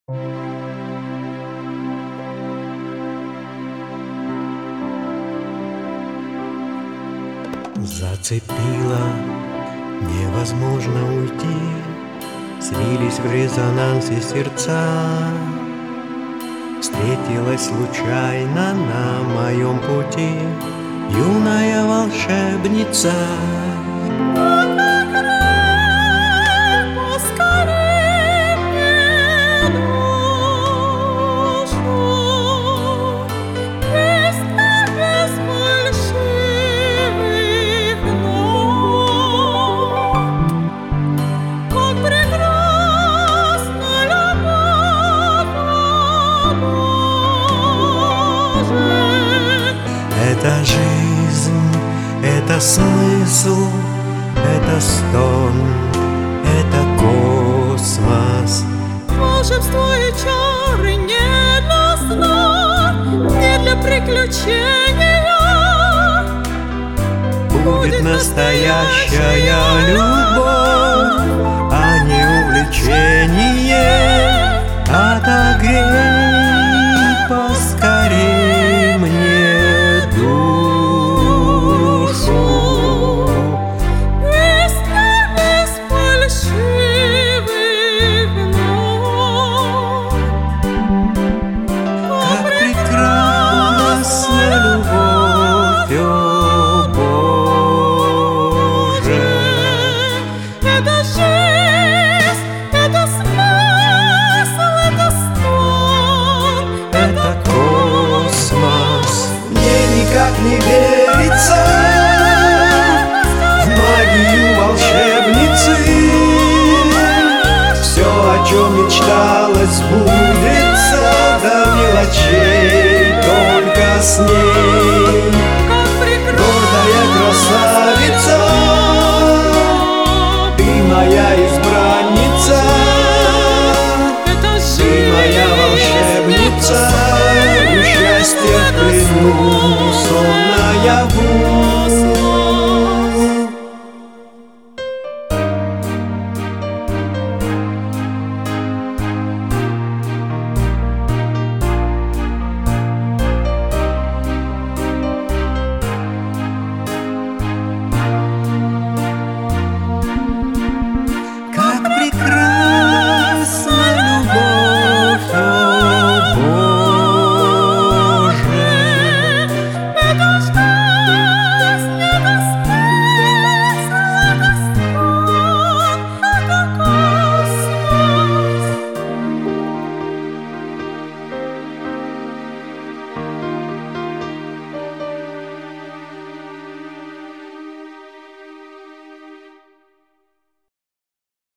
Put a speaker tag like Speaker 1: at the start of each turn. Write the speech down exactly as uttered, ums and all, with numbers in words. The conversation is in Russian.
Speaker 1: Зацепило, невозможно уйти, слились в резонансе сердца. Встретилась случайно на моем пути юная волшебница. Это жизнь, это смысл, это стон, это космос.
Speaker 2: Волшебство и чары не для сна, не для приключения.
Speaker 1: Будет настоящая любовь, а не увлечение.